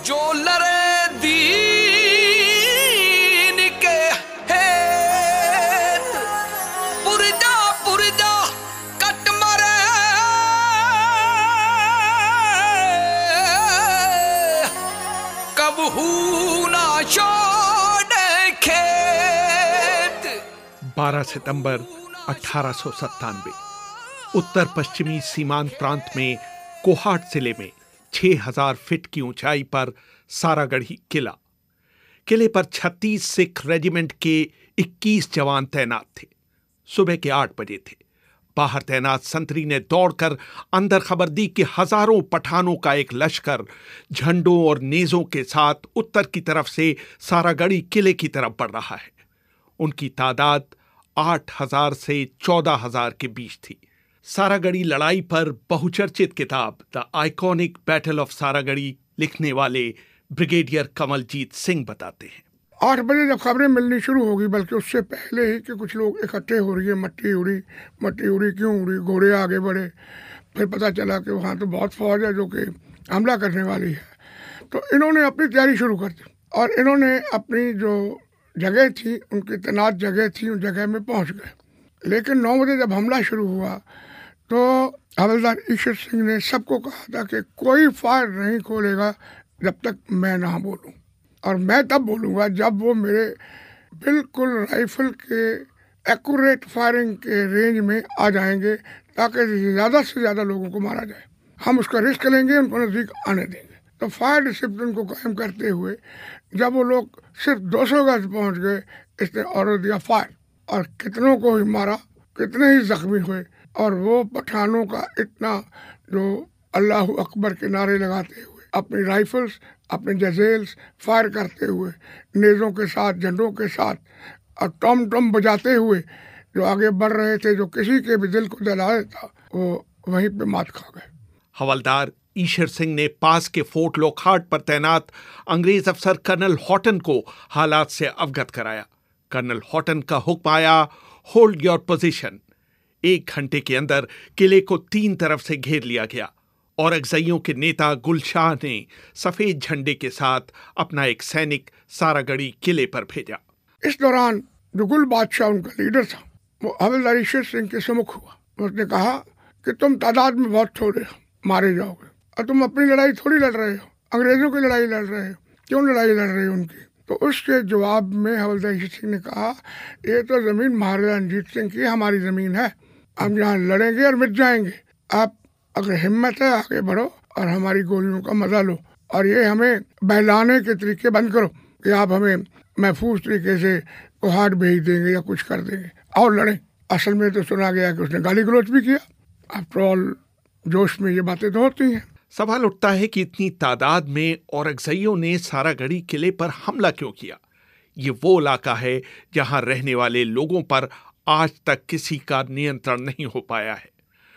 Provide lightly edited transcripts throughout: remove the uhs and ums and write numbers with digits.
जो लरे दीन के हेत पुरजा पुरजा कट मरे कबहू ना छोड़े खेत। 12 सितंबर 1897 उत्तर पश्चिमी सीमांत प्रांत में कोहाट जिले में 6000 फीट की ऊंचाई पर सारागढ़ी किला। किले पर 36 सिख रेजिमेंट के 21 जवान तैनात थे। सुबह के 8 बजे थे। बाहर तैनात संतरी ने दौड़कर अंदर खबर दी कि हजारों पठानों का एक लश्कर झंडों और नेजों के साथ उत्तर की तरफ से सारागढ़ी किले की तरफ बढ़ रहा है। उनकी तादाद 8000 से 14000 के बीच थी। सारागढ़ी लड़ाई पर बहुचर्चित किताब the iconic battle of Saragarhi लिखने वाले ब्रिगेडियर कमलजीत सिंह बताते हैं। 8 बजे जब खबरें मिलनी शुरू होगी, बल्कि उससे पहले ही कि कुछ लोग इकट्ठे हो रही है, मट्टी उड़ी क्यों उड़ी, घोड़े आगे बढ़े। फिर पता चला कि वहाँ तो बहुत फौज है जो कि हमला करने वाली है। तो इन्होंने अपनी तैयारी शुरू कर दी और इन्होंने अपनी जो जगह थी, उनकी तैनात जगह थी, उन जगह में पहुँच गए। लेकिन 9 बजे जब हमला शुरू हुआ तो हवलदार ईश्वर सिंह ने सबको कहा था कि कोई फायर नहीं खोलेगा जब तक मैं ना बोलूं, और मैं तब बोलूँगा जब वो मेरे बिल्कुल राइफल के एक्यूरेट फायरिंग के रेंज में आ जाएंगे, ताकि ज़्यादा से ज़्यादा लोगों को मारा जाए। हम उसका रिस्क लेंगे, उनको नज़दीक आने देंगे। तो फायर डिसिप्लिन को कायम करते हुए जब वो लोग सिर्फ 200 गज पहुँच गए, इसने ऑर्डर दिया फायर, और कितनों को ही मारा, कितने ही जख्मी हुए। और वो पठानों का इतना जो अल्लाह अकबर के नारे लगाते हुए अपनी राइफल्स, अपने जजेल्स फायर करते हुए, नेज़ों के साथ, झंडों के साथ और टॉम टॉम बजाते हुए जो आगे बढ़ रहे थे, जो किसी के भी दिल को दहला देता, वो वहीं पे मात खा गए। हवलदार ईश्वर सिंह ने पास के फोर्ट लॉकहार्ट पर तैनात अंग्रेज अफसर कर्नल हॉटन को हालात से अवगत कराया। कर्नल हॉटन का हुक्म आया, होल्ड योर पोजीशन। 1 घंटे के अंदर किले को 3 तरफ से घेर लिया गया और अगजइयों के नेता गुलशाह ने सफेद झंडे के साथ अपना एक सैनिक सारागढ़ी किले पर भेजा। इस दौरान जो गुल बादशाह उनका लीडर था, वो हवलदार ईश्वर सिंह के सम्मुख हुआ। उसने कहा कि तुम तादाद में बहुत थोड़े हो, मारे जाओगे, और तुम अपनी लड़ाई थोड़ी लड़ रहे हो, अंग्रेजों की लड़ाई लड़ रहे हो। क्यों लड़ाई लड़ रहे हो उनकी? तो उसके जवाब में हवलदार ईश्वर सिंह ने कहा, ये तो जमीन महाराजा रणजीत सिंह की हमारी जमीन है, हम यहाँ लड़ेंगे और मिट जाएंगे। आप अगर हिम्मत है आगे बढ़ो और हमारी गोलियों का मजा लो, और ये हमें बहलाने के तरीके बंद करो कि आप हमें महफूज तरीके से कोहाट भेज देंगे या कुछ कर देंगे, और लड़ें। असल में तो सुना गया कि उसने गाली गलौज भी किया। आफ्टर ऑल जोश में ये बातें तो होती हैं। सवाल उठता है कि इतनी तादाद में औरंगजेबों ने सारागढ़ी किले पर हमला क्यों किया? ये वो इलाका है जहां रहने वाले लोगों पर आज तक किसी का नियंत्रण नहीं हो पाया है।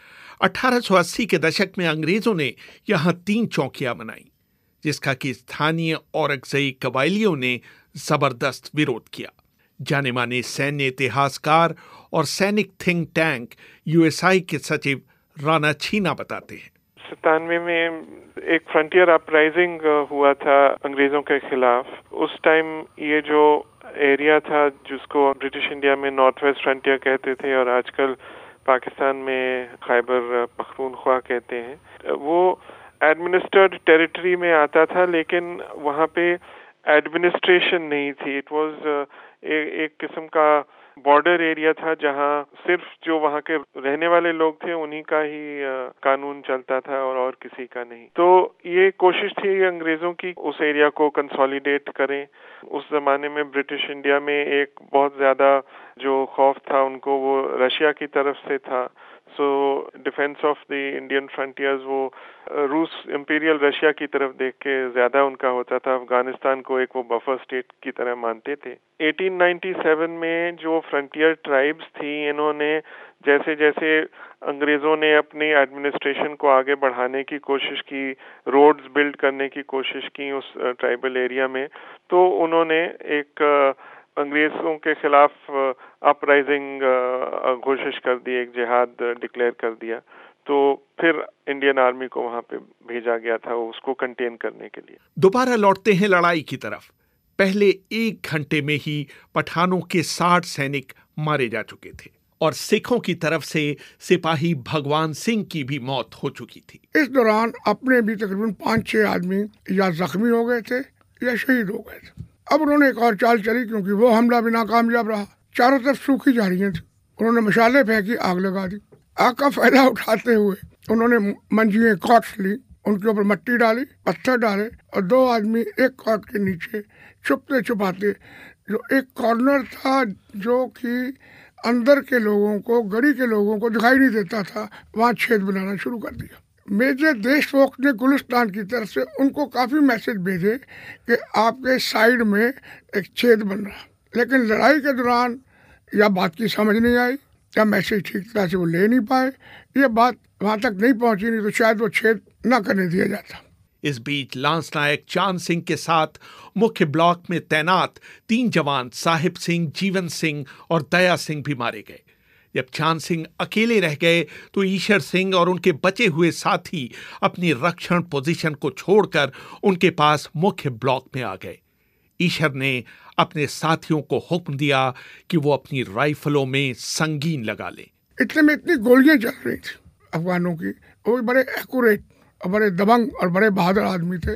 1880 के दशक में अंग्रेजों ने यहां 3 चौकियां बनाई, जिसका कि स्थानीय औरंगजेबी कबायलियों ने जबरदस्त विरोध किया। जाने माने सैन्य इतिहासकार और सैनिक थिंक टैंक यूएसआई के सचिव राणा छीना बताते हैं। 97 में एक फ्रंटियर अपराइजिंग हुआ था अंग्रेजों के खिलाफ। उस टाइम ये जो एरिया था, जिसको ब्रिटिश इंडिया में नॉर्थ वेस्ट फ्रंटियर कहते थे और आजकल पाकिस्तान में खैबर पख्तूनख्वा कहते हैं, वो एडमिनिस्ट्रेड टेरिटरी में आता था, लेकिन वहाँ पे एडमिनिस्ट्रेशन नहीं थी। इट वाज एक किस्म का बॉर्डर एरिया था, जहाँ सिर्फ जो वहाँ के रहने वाले लोग थे उन्हीं का ही कानून चलता था और किसी का नहीं। तो ये कोशिश थी अंग्रेजों की उस एरिया को कंसोलिडेट करें। उस जमाने में ब्रिटिश इंडिया में एक बहुत ज्यादा जो खौफ था उनको, वो रशिया की तरफ से था। So defence of the Indian frontiers वो रूस, इंपीरियल रशिया की तरफ देख के ज्यादा उनका होता था। अफगानिस्तान को एक वो बफर स्टेट की तरह मानते थे। 1897 में जो फ्रंटियर ट्राइब्स थी, इन्होंने जैसे जैसे अंग्रेजों ने अपनी एडमिनिस्ट्रेशन को आगे बढ़ाने की कोशिश की, रोड्स बिल्ड करने की कोशिश की उस ट्राइबल एरिया में, तो उन्होंने एक अंग्रेजों के खिलाफ अपराइजिंग घोषित कर दी, एक जिहाद डिक्लेयर कर दिया। तो फिर इंडियन आर्मी को वहां पे भेजा गया था उसको कंटेन करने के लिए। दोबारा लौटते हैं लड़ाई की तरफ। पहले 1 घंटे में ही पठानों के 60 सैनिक मारे जा चुके थे और सिखों की तरफ से सिपाही भगवान सिंह की भी मौत हो चुकी थी। इस दौरान अपने भी तकरीबन 5-6 आदमी या जख्मी हो गए थे या शहीद हो गए थे। अब उन्होंने एक और चाल चली, क्योंकि वो हमला भी नाकामयाब रहा। चारों तरफ सूखी झाड़ियां थी, उन्होंने मशाले फेंकी, आग लगा दी। आग का फायदा उठाते हुए उन्होंने मंजियां कॉट्स ली, उनके ऊपर मिट्टी डाली, पत्थर डाले और 2 आदमी एक कॉट के नीचे छुपते छुपाते, जो एक कॉर्नर था जो कि अंदर के लोगों को, गढ़ी के लोगों को दिखाई नहीं देता था, वहाँ छेद बनाना शुरू कर दिया। मेजर देशमुख ने गुलिस्तान की तरफ से उनको काफ़ी मैसेज भेजे कि आपके साइड में एक छेद बन रहा, लेकिन लड़ाई के दौरान या बात की समझ नहीं आई या मैसेज ठीक तरह से वो ले नहीं पाए, ये बात वहाँ तक नहीं पहुँची, नहीं तो शायद वो छेद न करने दिया जाता। इस बीच लांस नायक चांद सिंह के साथ मुख्य ब्लॉक में तैनात 3 जवान साहिब सिंह, जीवन सिंह और दया सिंह भी मारे गए। जब चांद सिंह अकेले रह गए तो ईश्वर सिंह और उनके बचे हुए साथी अपनी रक्षण पोजीशन को छोड़कर उनके पास मुख्य ब्लॉक में आ गए। ईश्वर ने अपने साथियों को हुक्म दिया कि वो अपनी राइफलों में संगीन लगा लें। इतने में इतनी गोलियां चल रही थी अफगानों की, वो भी बड़े एक्यूरेट और बड़े दबंग और बड़े बहादुर आदमी थे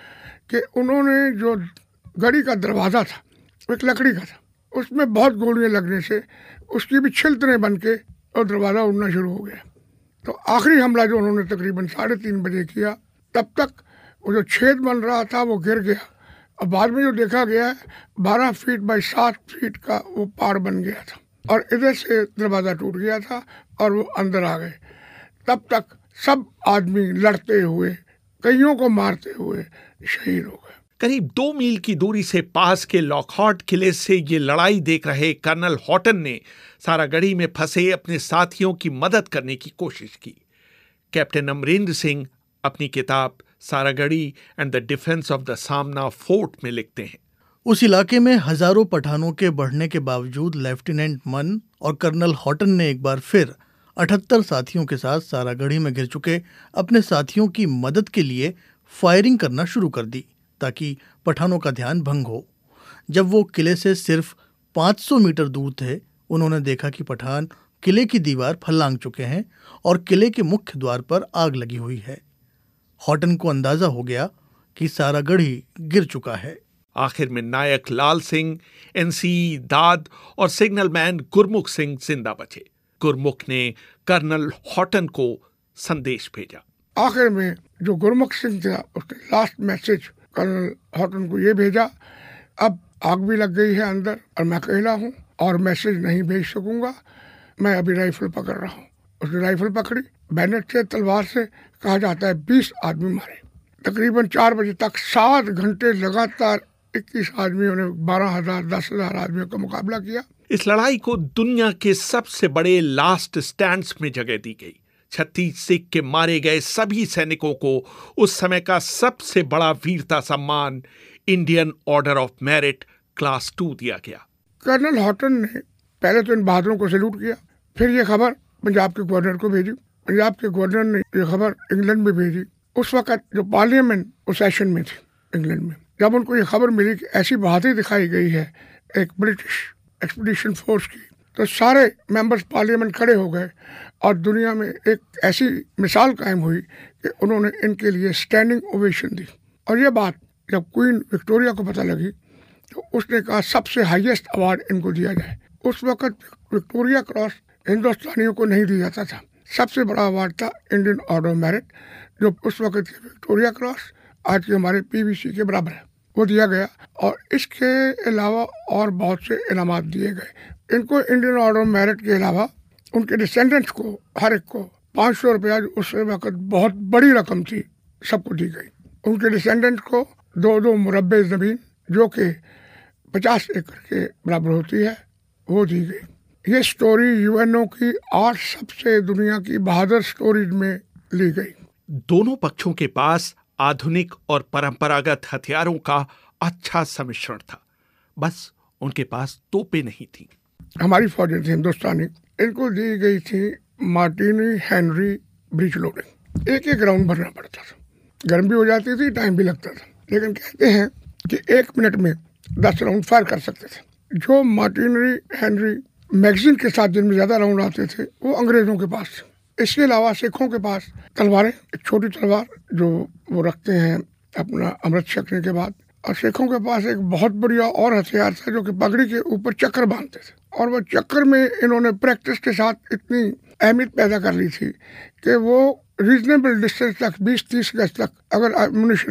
कि उन्होंने जो गढ़ी का दरवाज़ा था, एक लकड़ी का था, उसमें बहुत गोलियां लगने से उसकी भी छिलतने बन के और दरवाज़ा उड़ना शुरू हो गया। तो आखिरी हमला जो उन्होंने तकरीबन 3:30 बजे किया, तब तक वो जो छेद बन रहा था वो गिर गया और बाद में जो देखा गया 12 फीट बाई 7 फीट का वो पार बन गया था और इधर से दरवाज़ा टूट गया था और वो अंदर आ गए। तब तक सब आदमी लड़ते हुए, कईयों को मारते हुए शहीद हो गए। करीब 2 मील की दूरी से पास के लॉकहार्ट किले से ये लड़ाई देख रहे कर्नल हॉटन ने सारागढ़ी में फंसे अपने साथियों की मदद करने की कोशिश की। कैप्टन अमरेंद्र सिंह अपनी किताब Saragarhi and the defence of the Samana fort में लिखते हैं, उस इलाके में हजारों पठानों के बढ़ने के बावजूद लेफ्टिनेंट मन और कर्नल हॉटन ने एक बार फिर 78 साथियों के साथ सारागढ़ी में घिर चुके अपने साथियों की मदद के लिए फायरिंग करना शुरू कर दी ताकि पठानों का ध्यान भंग हो। जब वो किले से सिर्फ 500 मीटर दूर थे, उन्होंने देखा कि पठान किले की दीवार फलांग चुके हैं और किले के मुख्य द्वार पर आग लगी हुई है। हॉटन को अंदाजा हो गया कि सारागढ़ी गिर चुका है। आखिर में नायक लाल सिंह, एनसी दाद और सिग्नलमैन गुरमुख सिंह जिंदा बचे। गुरमुख ने कर्नल हॉटन को संदेश भेजा। आखिर में जो गुरमुख सिंह था, उसने लास्ट मैसेज कर्नल हॉटन को ये भेजा, अब आग भी लग गई है अंदर और मैं अकेला हूँ और मैसेज नहीं भेज सकूंगा, मैं अभी राइफल पकड़ रहा हूँ। उसने राइफल पकड़ी, बैनेट से, तलवार से, कहा जाता है 20 आदमी मारे। तकरीबन 4 बजे तक 7 घंटे लगातार 21 आदमियों ने 12,000 10,000 आदमियों का मुकाबला किया। इस लड़ाई को दुनिया के सबसे बड़े लास्ट स्टैंड्स में जगह दी गई। 36 सिख के मारे गए सभी सैनिकों को उस समय का सबसे बड़ा वीरता सम्मान Indian Order of Merit class 2 दिया गया। कर्नल हॉटन ने पहले तो इन बहादुरों को सैल्यूट किया, फिर ये खबर पंजाब के गवर्नर को भेजी। पंजाब के गवर्नर ने ये खबर इंग्लैंड में भेजी। उस वक्त जो पार्लियामेंट उस सेशन में थी इंग्लैंड में, जब उनको ये खबर मिली कि ऐसी बहादुरी दिखाई गई है एक ब्रिटिश एक्सपीडिशन फोर्स की, तो सारे मेंबर्स पार्लियामेंट खड़े हो गए और दुनिया में एक ऐसी मिसाल कायम हुई कि उन्होंने इनके लिए स्टैंडिंग ओवेशन दी। और ये बात जब क्वीन विक्टोरिया को पता लगी तो उसने कहा सबसे हाईएस्ट अवार्ड इनको दिया जाए। उस वक्त विक्टोरिया क्रॉस हिंदुस्तानियों को नहीं दिया जाता था, सबसे बड़ा अवार्ड था इंडियन ऑर्डर ऑफ मेरिट, जो उस वक्त के विक्टोरिया क्रॉस आज के हमारे PVC के बराबर है, वो दिया गया। और इसके अलावा और बहुत से इनामात दिए गए। इनको इंडियन ऑर्डर ऑफ मेरिट के अलावा उनके डिसेंडेंट्स को हर एक को 500 रुपया, उस वक्त बहुत बड़ी रकम थी, सबको दी गई। उनके डिसेंडेंट्स को 2-2 मुरब्बे ज़मीन जो कि 50 एकड़ के बराबर होती है, वो दी गई। ये स्टोरी UNO की 8 सबसे दुनिया की बहादुर स्टोरीज में ली गई। दोनों पक्षों के पास आधुनिक और परंपरागत हथियारों का अच्छा सम्मिश्रण था, बस उनके पास तोपें नहीं थी। हमारी फौजें थी हिंदुस्तानी, इनको दी गई थी मार्टिनी हेनरी ब्रीच लोडिंग, एक एक राउंड भरना पड़ता था, गर्म भी हो जाती थी, टाइम भी लगता था, लेकिन कहते हैं कि 1 मिनट में 10 राउंड फायर कर सकते थे। जो मार्टिनरी हेनरी मैगजीन के साथ जिनमें ज़्यादा राउंड आते थे वो अंग्रेज़ों के पास थे। इसके अलावा सिखों के पास तलवारें, एक छोटी तलवार जो वो रखते हैं अपना अमृत छकने के बाद, और सिखों के पास एक बहुत बढ़िया और हथियार था जो कि पगड़ी के ऊपर चक्कर बांधते थे, और वो चक्कर में इन्होंने प्रैक्टिस के साथ इतनी अहमियत पैदा कर ली थी कि वो रीजनेबल डिस्टेंस तक 20-30 गज तक अगर एमुनिशन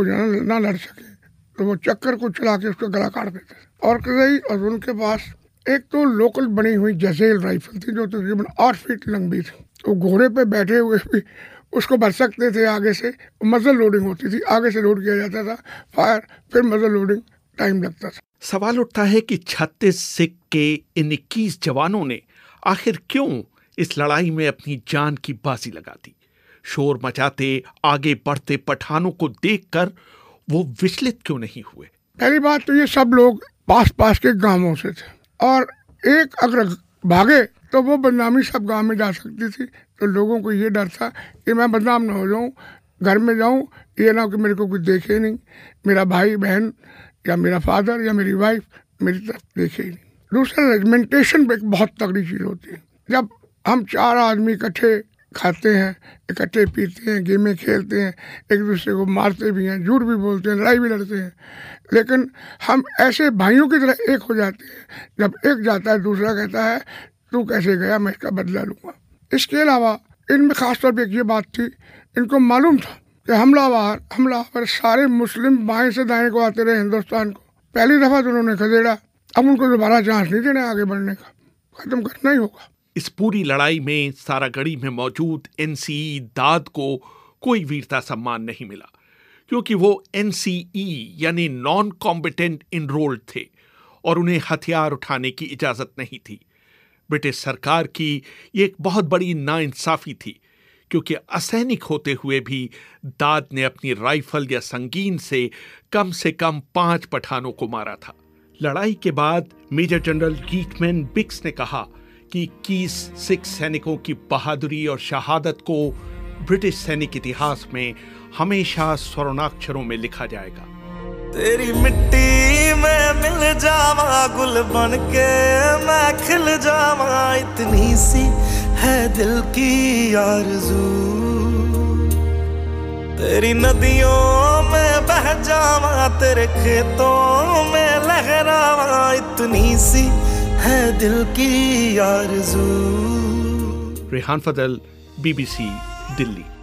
ना लड़ सके तो वो चक्कर को चला के उसका गला काट देते थे। और उनके पास एक तो लोकल बनी हुई जजेल राइफल थी जो तकरीबन 8 फीट लंबी थी, वो घोड़े पे बैठे हुए भी उसको भर सकते थे। आगे से मजल लोडिंग होती थी, आगे से लोड किया जाता था फायर, फिर मजल लोडिंग, टाइम लगता था। सवाल उठता है कि 36 सिख के इन 21 जवानों ने आखिर क्यों इस लड़ाई में अपनी जान की बाजी लगा दी। शोर मचाते आगे बढ़ते पठानों को देखकर वो विचलित क्यों नहीं हुए? पहली बात तो ये सब लोग पास के गांवों से थे, और एक अगर भागे तो वो बदनामी सब गांव में जा सकती थी, तो लोगों को ये डर था कि मैं बदनाम ना हो जाऊं, घर में जाऊं, ये ना कि मेरे को कुछ देखे नहीं, मेरा भाई बहन या मेरा फादर या मेरी वाइफ मेरी तरफ देखे ही नहीं। दूसरा, रेजिमेंटेशन एक बहुत तगड़ी चीज़ होती है। जब हम 4 आदमी इकट्ठे खाते हैं, इकट्ठे पीते हैं, गेमें खेलते हैं, एक दूसरे को मारते भी हैं, झूठ भी बोलते हैं, लड़ाई भी लड़ते हैं, लेकिन हम ऐसे भाइयों की तरह एक हो जाते हैं। जब एक जाता है दूसरा कहता है तू कैसे गया, मैं इसका बदला लूँगा। इसके अलावा इनमें ख़ासतौर पर एक ये बात थी, इनको मालूम था कि हमलावर सारे मुस्लिम बाएं से दाएं को आते रहे हिंदुस्तान को। पहली दफ़ा तो उन्होंने खदेड़ा, अब उनको दोबारा चांस नहीं देना आगे बढ़ने का, ख़त्म करना ही होगा। इस पूरी लड़ाई में सारागढ़ी में मौजूद एनसीई दाद को कोई वीरता सम्मान नहीं मिला, क्योंकि वो एनसीई यानी नॉन कॉम्बिटेंट इनरोल्ड थे और उन्हें हथियार उठाने की इजाज़त नहीं थी। ब्रिटिश सरकार की ये एक बहुत बड़ी नाइंसाफ़ी थी, क्योंकि असैनिक होते हुए भी दाद ने अपनी राइफल या संगीन से कम 5 पठानों को मारा था। लड़ाई के बाद मेजर जनरल गीटमैन बिक्स ने कहा कि 21 सिख सैनिकों की बहादुरी और शहादत को ब्रिटिश सैनिक इतिहास में हमेशा स्वर्णाक्षरों में लिखा जाएगा। तेरी मिट्टी में मिल जावा, गुल बन के मैं खिल जावा, इतनी सी है दिल की आरज़ू। तेरी नदियों में बह जावा, तेरे खेतों में लहरावा, इतनी सी है दिल की आरज़ू। रेहान फजल, BBC, दिल्ली।